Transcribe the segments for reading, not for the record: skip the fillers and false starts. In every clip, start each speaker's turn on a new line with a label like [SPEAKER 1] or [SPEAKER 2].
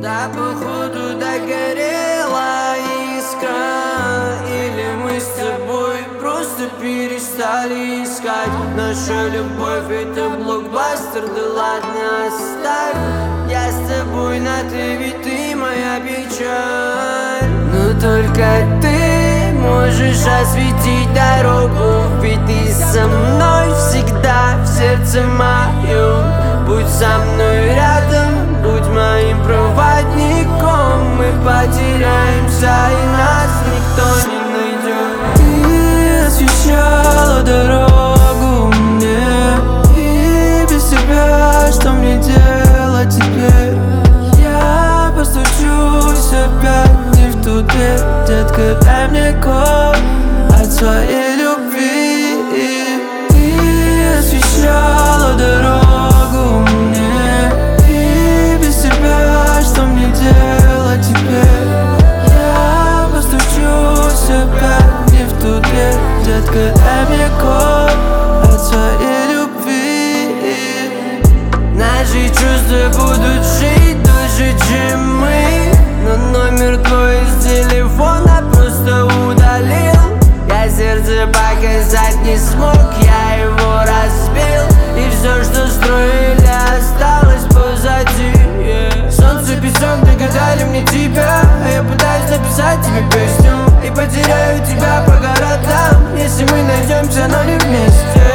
[SPEAKER 1] Да, походу догорела искра, или мы с тобой просто перестали искать. Наша любовь — это блокбастер, да ладно, оставь. Я с тобой на ты, ведь ты моя печаль. Но только ты можешь осветить дорогу, ведь ты со мной всегда в сердце моем. Будь со мной рядом, будь моим проводником. Мы потеряемся, и нас никто не найдет. Ты освещала дорогу мне, и без тебя что мне делать теперь? Я постучусь опять не в ту дверь. Детка, дай мне код от своей любви. Ты освещала дорогу мне, и без тебя что мне делать теперь? Я постучусь опять не в ту дверь. Детка, дай мне код от своей любви. Наши чувства будут жить дольше, чем мы. Но номер твой из телефона просто удалил. Я сердце показать не смог, я его разбил. И все, что строили, осталось позади. Солнце, песок догадали мне тебя, а я пытаюсь написать тебе песню. И потеряю тебя по городам, если мы найдемся, но не вместе.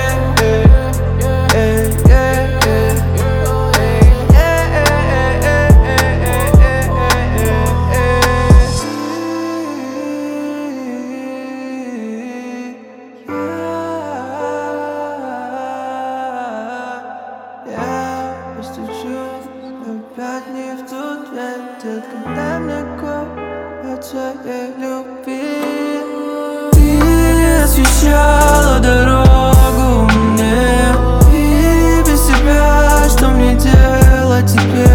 [SPEAKER 1] Опять не в ту дверь, детка, дай мне код от своей любви. Ты освещала дорогу мне, и без тебя что мне делать теперь?